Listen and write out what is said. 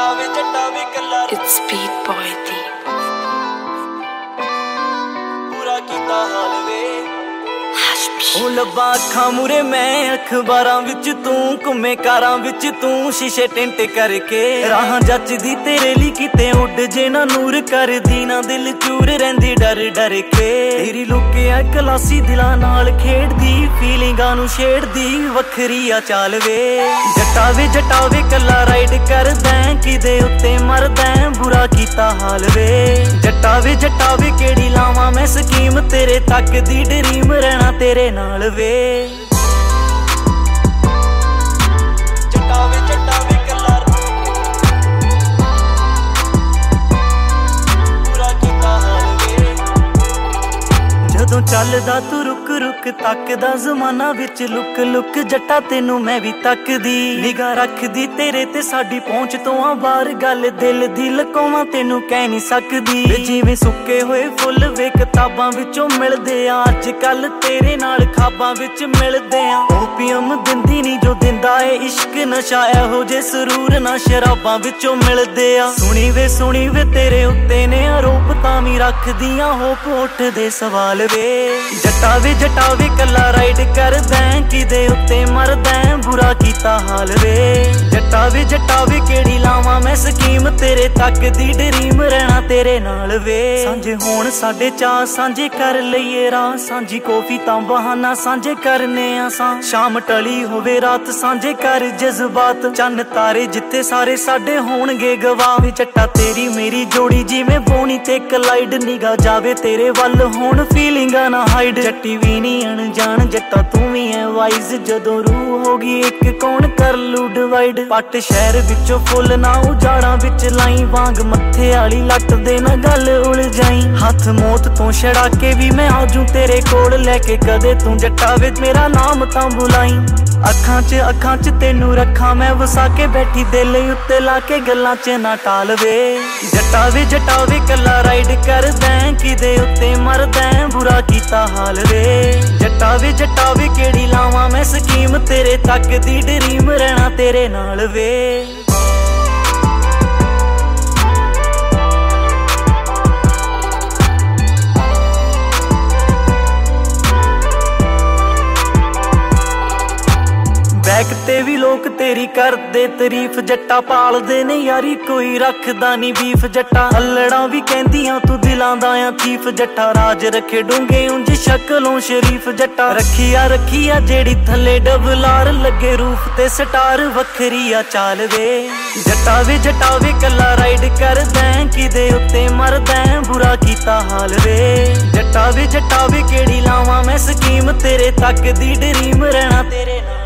It's Beat Boy D. ਉਹ ਲੱਭਾ ਅੱਖਾਂ ਮੂਰੇ ਮੈਂ ਅਖਬਾਰਾਂ ਵਿੱਚ ਤੂੰ ਘੁੰਮੇ ਕਾਰਾਂ ਵਿੱਚ ਤੂੰ ਸ਼ੀਸ਼ੇ ਟਿੰਟ ਕਰਕੇ ਰਾਹਾਂ ਜੱਚਦੀ ਤੇਰੇ ਲਈ ਕਿਤੇ ਉੱਡ ਜੇ ਨਾ ਨੂਰ ਕਰਦੀ ਨਾ ਦਿਲ ਚੂਰ ਰਹਿੰਦੀ ਡਰ ਡਰ ਕੇ ਤੇਰੀ ਲੁਕਿਆ ਕਲਾਸੀ ਦਿਲਾਂ ਨਾਲ ਖੇਡਦੀ ਫੀਲਿੰਗਾਂ ਨੂੰ ਛੇੜਦੀ ਵੱਖਰੀ ਆ ਚਾਲ ਵੇ ਜੱਟਾ ਵੇ ਕੱਲਾ ਰਾਈਡ ਕਰਦਾ ਕਿਦੇ ਉੱਤੇ ਮਰਦਾ ਬੁਰਾ ਕੀਤਾ ਹਾਲ ਵੇ ਜੱਟਾ ਵੇ ਕਿਹੜੀ ਲਾਵਾਂ ਮੈਂ ਸਕੀਮ ਤੇਰੇ ਤੱਕ ਦੀ ਡਰੀਮ ਰਹਿਣਾ ਤੇਰੇ ਨਾਲ ਵੇ ਜੱਟਾ ਵੇ ਕੱਲਾ ਬੁਰਾ ਕੀਤਾ ਹਾਲ ਵੇ ਜਦੋਂ ਚੱਲਦਾ ਤੂੰ ਰੁਕ ਤੱਕਦਾ ਜ਼ਮਾਨਾ ਵਿੱਚ ਲੁਕ ਜੱਟਾ ਤੈਨੂੰ ਮੈਂ ਵੀ ਤੱਕਦੀ ਨਿਗਾਹ ਰੱਖਦੀ ਤੇਰੇ ਤੇ ਸਾਡੀ ਪਹੁੰਚ ਤੋਂ ਆ ਬਾਹਰ ਗੱਲ ਦਿਲ ਦੀ ਲਕਾਵਾਂ ਤੈਨੂੰ ਕਹਿ ਨਹੀਂ ਸਕਦੀ ਜਿਵੇਂ ਸੁੱਕੇ ਹੋਏ ਫੁੱਲ ਵੇ ਕਿਤਾਬਾਂ ਵਿੱਚੋਂ ਮਿਲਦੇ ਆ ਅੱਜ ਕੱਲ ਤੇਰੇ ਨਾਲ ਖਾਬਾਂ ਵਿੱਚ ਮਿਲਦੇ ਆ ਓਪੀਅਮ ਦਿੰਦੀ ਨਹੀਂ ਜੋ ਦਿੰਦਾ ਏ ਇਸ਼ਕ ਨਸ਼ਾ ਇਹੋ ਜੇ ਸਰੂਰ ਨਾ ਸ਼ਰਾਬਾਂ ਵਿੱਚੋਂ ਮਿਲਦੇ ਆ ਸੁਣੀ ਵੇ ਤੇਰੇ ਉੱਤੇ ਨੇ ਆਰੋਪ ਤਾਂ ਵੀ ਰੱਖਦੀਆਂ ਹੋਪ ਉੱਠਦੇ ਸਵਾਲ ਵੇ ਜੱਟਾ ਵੇ ਕੱਲਾ ਰਾਈਡ ਕਰਦਾ ਕਿਦੇ ਉੱਤੇ ਮਰਦਾ ਬੁਰਾ ਕੀਤਾ ਹਾਲ ਵੇ ਜੱਟਾ ਵੇ ਕਿਹੜੀ ਲਾਵਾਂ ਮੈਂ ਸਕੀਮ ਤੇਰੇ ਤੱਕ ਦੀ ਡਰੀਮ ਰਹਿਣਾ ਤੇਰੇ ਨਾਲ ਵੇ ਸਾਂਝੇ ਹੋਣ ਸਾਡੇ ਚਾਹ ਸਾਂਝੇ ਕਰ ਲਈਏ ਰਾਹ ਸਾਂਝੀ ਕੌਫੀ ਤਾਂ ਬਹਾਨਾ ਸਾਂਝੇ ਕਰਨੇ ਆ ਸ਼ਾਮ ਟਲੀ ਹੋਵੇ ਰਾਤ ਸਾਂਝੇ ਕਰ ਜਜ਼ਬਾਤ ਚੰਨ ਤਾਰੇ ਜਿੱਥੇ ਸਾਰੇ ਸਾਡੇ ਹੋਣਗੇ ਗਵਾਹ ਵੀ ਜੱਟਾ ਤੇਰੀ ਮੇਰੀ ਜੋੜੀ ਜਿਵੇਂ ਬੋਣੀ ਤੇ ਕਲਾਈਡ ਨਿਗਾਹ ਜਾਵੇ ਤੇਰੇ ਵੱਲ ਹੁਣ ਫੀਲਿੰਗਾਂ ਨਾ ਹਾਈਡ ਜੱਟੀ ਵੀ ਨਹੀਂ ਅਣਜਾਣ ਜੱਟਾ ਤੂੰ ਵੀ ਐ ਵਾਈਜ਼ ਜਦੋਂ ਰੂਹ ਹੋ ਗਈ ਇੱਕ ਕੌਣ ਕਰ ਲੂ ਡਿਵਾਈਡ ਪੱਟ ਸ਼ਹਿਰ ਵਿੱਚੋਂ ਫੁੱਲ ਨਾ ਉਜਾੜਾਂ ਵਿੱਚ ਲਾਈ ਵਾਂਗ ਮੱਥੇ ਵਾਲੀ ਲੱਟ ਦੇ ਨਾ ਗੱਲ ਉਲਝਾਈ ਹੱਥ ਮੌਤ ਤੋਂ ਛੜਾ ਕੇ ਵੀ ਮੈਂ ਆਜੂ ਤੇਰੇ ਕੋਲ ਲੈ ਕੇ ਕਦੇ ਤੂੰ ਜੱਟਾ ਵੇ ਮੇਰਾ ਨਾਮ ਤਾਂ ਬੁਲਾਈ ਅੱਖਾਂ 'ਚ ਤੈਨੂੰ ਰੱਖਾਂ ਮੈਂ ਵਸਾ ਕੇ ਬੈਠੀ ਦਿਲ ਉੱਤੇ ਲਾ ਕੇ ਗੱਲਾਂ 'ਚ ਨਾ ਟਾਲ ਵੇ ਜੱਟਾ ਵੇ ਕੱਲਾ ਰਾਈਡ ਕਰਦਾ ਕਿਦੇ ਉੱਤੇ ਮਰਦਾ ਬੁਰਾ ਕੀਤਾ ਹਾਲ ਵੇ ਜੱਟਾ ਵੇ ਕਿਹੜੀ ਲਾਵਾਂ ਮੈਂ ਸਕੀਮ ਤੇਰੇ ਤੱਕ ਦੀ ਡਰੀਮ ਰਹਿਣਾ ਤੇਰੇ ਨਾਲ ਵੇ ਬੈਕ ਤੇ ਵੀ ਲੋਕ ਤੇਰੀ ਕਰਦੇ ਤਾਰੀਫ ਜੱਟਾ ਪਾਲਦੇ ਨੇ ਯਾਰੀ ਕੋਈ ਰੱਖਦਾ ਨਹੀਂ ਬੀਫ ਜੱਟਾ ਅਲੜਾਂ ਵੀ ਕਹਿੰਦੀਆਂ ਤੂੰ ਦਿਲਾਂ ਦਾ ਆ ਥੀਫ ਜੱਟਾ ਰਾਜ ਰੱਖੇ ਡੂੰਗੇ ਉਂਝ ਸ਼ਕਲੋਂ ਸ਼ਰੀਫ ਜੱਟਾ ਰੱਖੀ ਆ ਜਿਹੜੀ ਥੱਲੇ ਡਬਲਾਰ ਲੱਗੇ ਰੂਫ ਤੇ ਸਟਾਰ ਵੱਖਰੀ ਆ ਚਾਲ ਵੇ ਜੱਟਾ ਵੇ ਕੱਲਾ ਰਾਈਡ ਕਰਦਾ ਕਿਦੇ ਉੱਤੇ ਮਰਦਾ ਬੁਰਾ ਕੀਤਾ ਹਾਲ ਵੇ ਜੱਟਾ ਵੇ ਕਿਹੜੀ ਲਾਵਾਂ ਮੈਂ ਸਕੀਮ ਤੇਰੇ ਤੱਕ ਦੀ ਡਰੀਮ ਰਹਿਣਾ ਤੇਰੇ ਨਾਲ